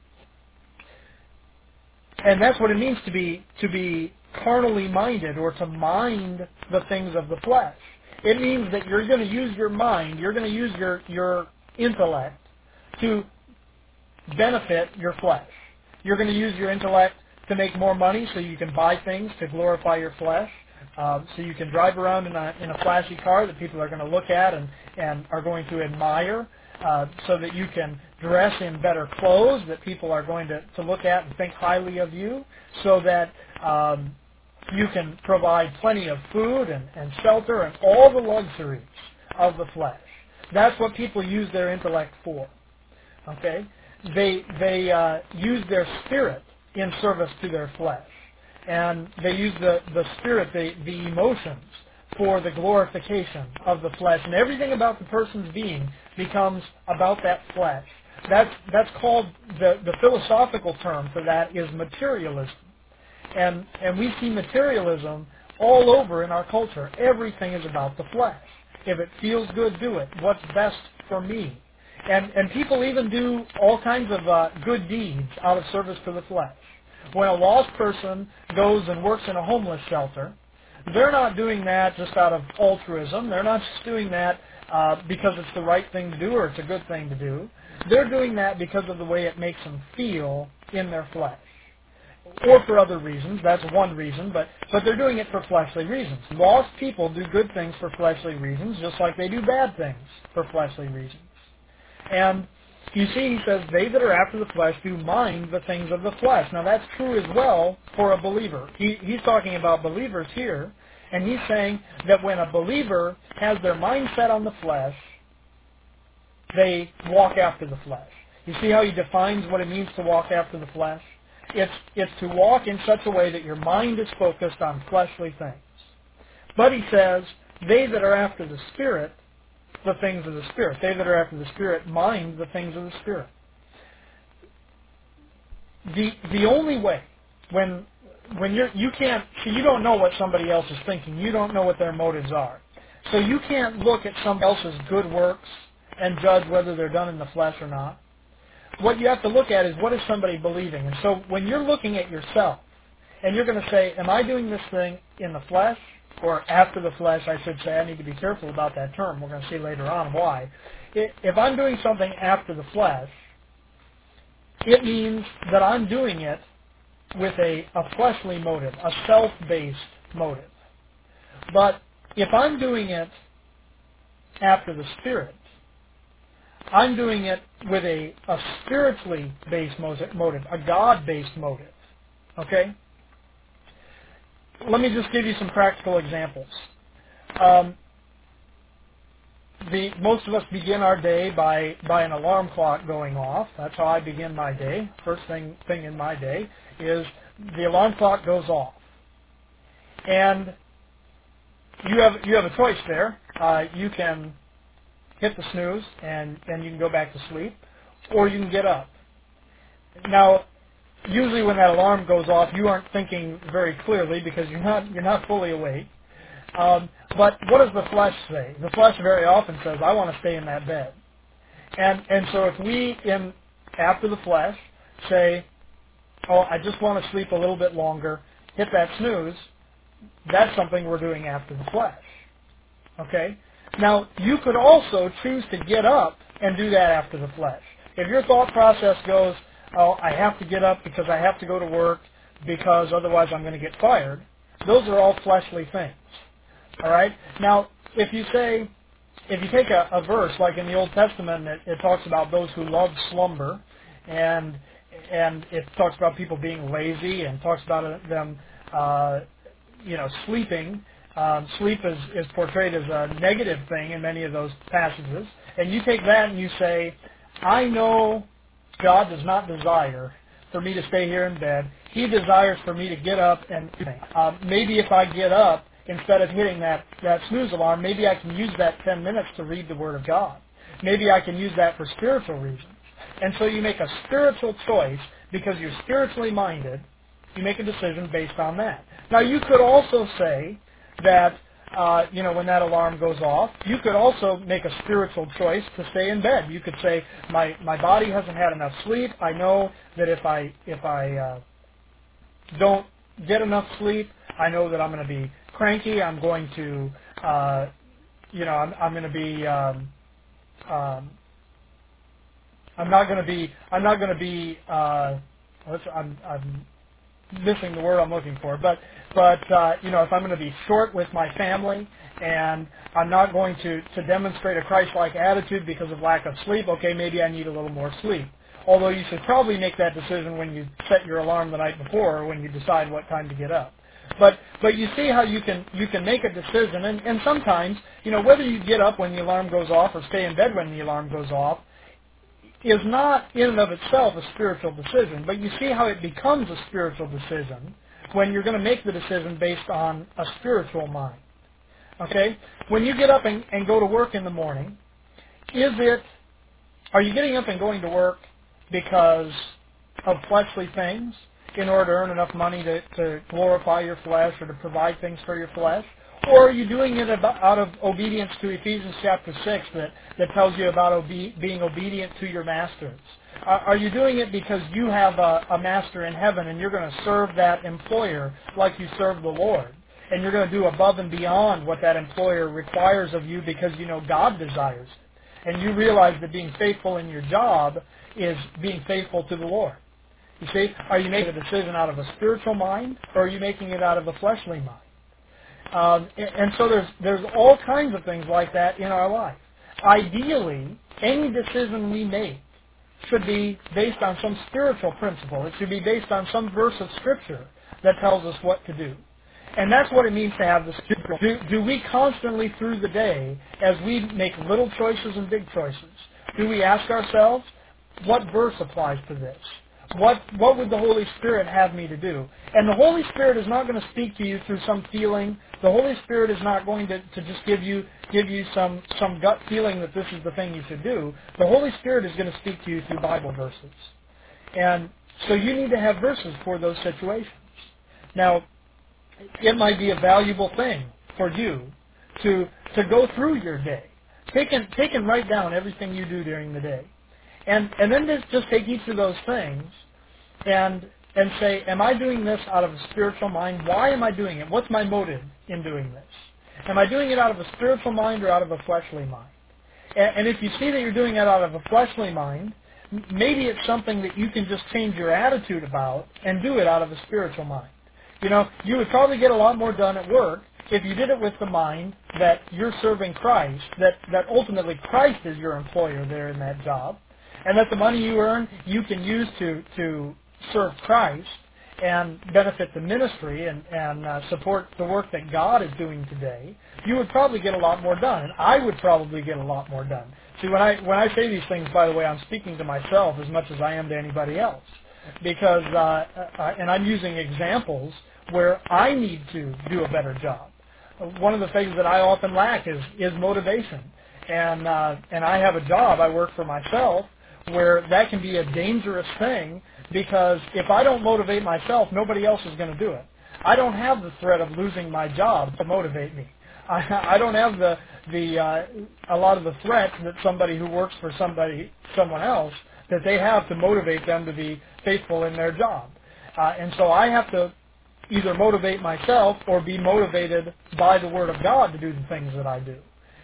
And that's what it means to be carnally minded, or to mind the things of the flesh. It means that you're going to use your mind, you're going to use your intellect to benefit your flesh. You're going to use your intellect to make more money so you can buy things to glorify your flesh, so you can drive around in a flashy car that people are going to look at and are going to admire, so that you can dress in better clothes that people are going to look at and think highly of you, so that you can provide plenty of food and shelter and all the luxuries of the flesh. That's what people use their intellect for. Okay? They use their spirit in service to their flesh. And they use the spirit, the emotions, for the glorification of the flesh. And everything about the person's being becomes about that flesh. That's called, the philosophical term for that is materialism. And we see materialism all over in our culture. Everything is about the flesh. If it feels good, do it. What's best for me? And people even do all kinds of good deeds out of service to the flesh. When a lost person goes and works in a homeless shelter, they're not doing that just out of altruism. They're not just doing that because it's the right thing to do or it's a good thing to do. They're doing that because of the way it makes them feel in their flesh. Or for other reasons. That's one reason, but they're doing it for fleshly reasons. Lost people do good things for fleshly reasons, just like they do bad things for fleshly reasons. And you see, he says, they that are after the flesh do mind the things of the flesh. Now that's true as well for a believer. He's talking about believers here, and he's saying that when a believer has their mind set on the flesh, they walk after the flesh. You see how he defines what it means to walk after the flesh? It's to walk in such a way that your mind is focused on fleshly things. But he says, they that are after the Spirit, the things of the Spirit. They that are after the Spirit mind the things of the Spirit. The only way, when you can't, see, you don't know what somebody else is thinking. You don't know what their motives are. So you can't look at somebody else's good works and judge whether they're done in the flesh or not. What you have to look at is, what is somebody believing? And so when you're looking at yourself, and you're going to say, am I doing this thing in the flesh or after the flesh? I should say. I need to be careful about that term. We're going to see later on why. If I'm doing something after the flesh, it means that I'm doing it with a fleshly motive, a self-based motive. But if I'm doing it after the Spirit, I'm doing it with a spiritually based motive, a God-based motive. Okay? Let me just give you some practical examples. Um, most of us begin our day by an alarm clock going off. That's how I begin my day. First thing in my day is the alarm clock goes off. And you have a choice there. You can hit the snooze and you can go back to sleep, or you can get up. Now, usually when that alarm goes off, you aren't thinking very clearly because you're not fully awake. But what does the flesh say? The flesh very often says, I want to stay in that bed. And so if we, after the flesh, say, oh, I just want to sleep a little bit longer, hit that snooze, that's something we're doing after the flesh. Okay? Now, you could also choose to get up and do that after the flesh. If your thought process goes, oh, I have to get up because I have to go to work because otherwise I'm going to get fired, those are all fleshly things. All right? Now, if you take a verse like in the Old Testament, it talks about those who love slumber, and it talks about people being lazy, and talks about them, sleeping. Sleep is portrayed as a negative thing in many of those passages. And you take that and you say, I know God does not desire for me to stay here in bed. He desires for me to get up and maybe if I get up, instead of hitting that snooze alarm, maybe I can use that 10 minutes to read the Word of God. Maybe I can use that for spiritual reasons. And so you make a spiritual choice because you're spiritually minded. You make a decision based on that. Now, you could also say that, when that alarm goes off, you could also make a spiritual choice to stay in bed. You could say, my body hasn't had enough sleep. I know that if I don't get enough sleep, I know that I'm going to be cranky. I'm going to, I'm going to be, I'm not going to be, I'm missing the word I'm looking for, but if I'm going to be short with my family and I'm not going to demonstrate a Christ-like attitude because of lack of sleep, okay, maybe I need a little more sleep. Although you should probably make that decision when you set your alarm the night before or when you decide what time to get up. But you see how you can make a decision, and sometimes, whether you get up when the alarm goes off or stay in bed when the alarm goes off is not in and of itself a spiritual decision, but you see how it becomes a spiritual decision when you're going to make the decision based on a spiritual mind. Okay? When you get up and go to work in the morning, are you getting up and going to work because of fleshly things in order to earn enough money to glorify your flesh or to provide things for your flesh? Or are you doing it out of obedience to Ephesians chapter 6 that tells you about being obedient to your masters? Are you doing it because you have a master in heaven and you're going to serve that employer like you serve the Lord? And you're going to do above and beyond what that employer requires of you because you know God desires it. And you realize that being faithful in your job is being faithful to the Lord. You see, are you making a decision out of a spiritual mind or are you making it out of a fleshly mind? And so there's all kinds of things like that in our life. Ideally, any decision we make should be based on some spiritual principle. It should be based on some verse of Scripture that tells us what to do. And that's what it means to have the spiritual. Do we constantly through the day, as we make little choices and big choices, do we ask ourselves, what verse applies to this? What would the Holy Spirit have me to do? And the Holy Spirit is not going to speak to you through some feeling. The Holy Spirit is not going to just give you some gut feeling that this is the thing you should do. The Holy Spirit is going to speak to you through Bible verses. And so you need to have verses for those situations. Now, it might be a valuable thing for you to go through your day. Take and write down everything you do during the day. And then just take each of those things and say, am I doing this out of a spiritual mind? Why am I doing it? What's my motive in doing this? Am I doing it out of a spiritual mind or out of a fleshly mind? And if you see that you're doing it out of a fleshly mind, maybe it's something that you can just change your attitude about and do it out of a spiritual mind. You know, you would probably get a lot more done at work if you did it with the mind that you're serving Christ, that ultimately Christ is your employer there in that job, and that the money you earn you can use to serve Christ and benefit the ministry and support the work that God is doing today, you would probably get a lot more done, and I would probably get a lot more done. See, when I say these things, by the way, I'm speaking to myself as much as I am to anybody else, because and I'm using examples where I need to do a better job. One of the things that I often lack is motivation, and I have a job. I work for myself, where that can be a dangerous thing, because if I don't motivate myself, nobody else is going to do it. I don't have the threat of losing my job to motivate me. I don't have a lot of the threat that somebody who works for someone else, that they have to motivate them to be faithful in their job. And so I have to either motivate myself or be motivated by the Word of God to do the things that I do.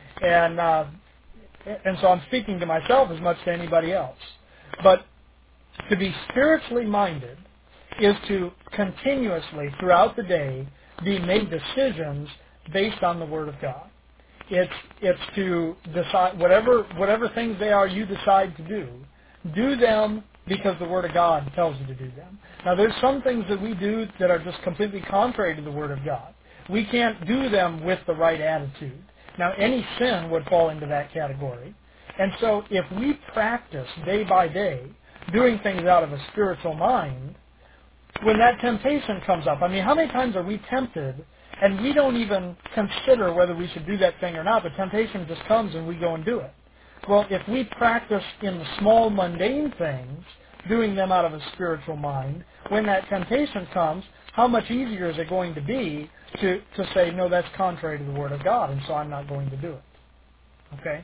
And so I'm speaking to myself as much as anybody else. But to be spiritually minded is to continuously, throughout the day, be made decisions based on the Word of God. It's to decide whatever things they are you decide to do them because the Word of God tells you to do them. Now, there's some things that we do that are just completely contrary to the Word of God. We can't do them with the right attitude. Now, any sin would fall into that category. And so if we practice day by day doing things out of a spiritual mind, when that temptation comes up, I mean, how many times are we tempted and we don't even consider whether we should do that thing or not? The temptation just comes and we go and do it. Well, if we practice in the small mundane things, doing them out of a spiritual mind, when that temptation comes, how much easier is it going to be to say, no, that's contrary to the Word of God, and so I'm not going to do it. Okay?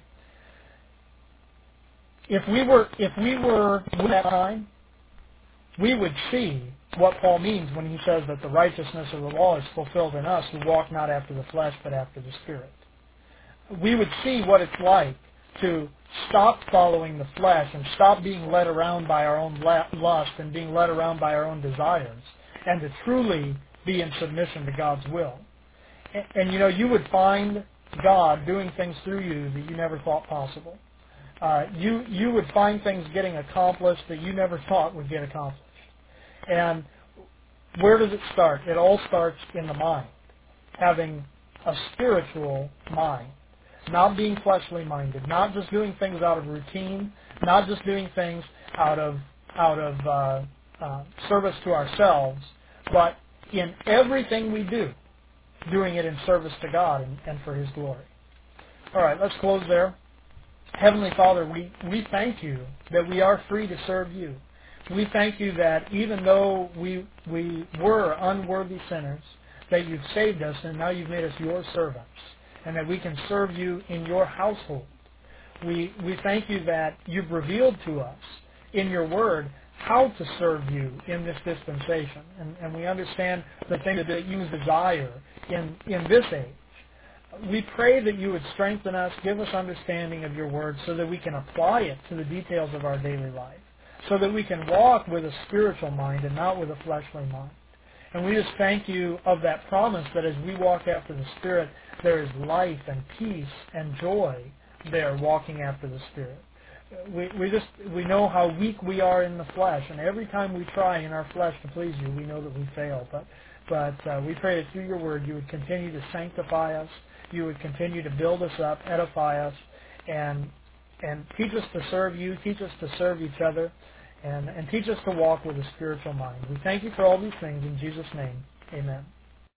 If we were at that time, we would see what Paul means when he says that the righteousness of the law is fulfilled in us who walk not after the flesh but after the Spirit. We would see what it's like to stop following the flesh and stop being led around by our own lust and being led around by our own desires, and to truly be in submission to God's will. And you know, you would find God doing things through you that you never thought possible. You would find things getting accomplished that you never thought would get accomplished. And where does it start? It all starts in the mind, having a spiritual mind, not being fleshly minded, not just doing things out of routine, not just doing things out of service to ourselves, but in everything we do, doing it in service to God and for His glory. All right, let's close there. Heavenly Father, we thank you that we are free to serve you. We thank you that even though we were unworthy sinners, that you've saved us and now you've made us your servants, and that we can serve you in your household. We thank you that you've revealed to us in your word how to serve you in this dispensation. And we understand the things that you desire in this age. We pray that you would strengthen us, give us understanding of your word so that we can apply it to the details of our daily life, so that we can walk with a spiritual mind and not with a fleshly mind. And we just thank you of that promise that as we walk after the Spirit, there is life and peace and joy there walking after the Spirit. We know how weak we are in the flesh, and every time we try in our flesh to please you, we know that we fail. But we pray that through your word you would continue to sanctify us, you would continue to build us up, edify us, and teach us to serve you, teach us to serve each other, and teach us to walk with a spiritual mind. We thank you for all these things in Jesus' name. Amen.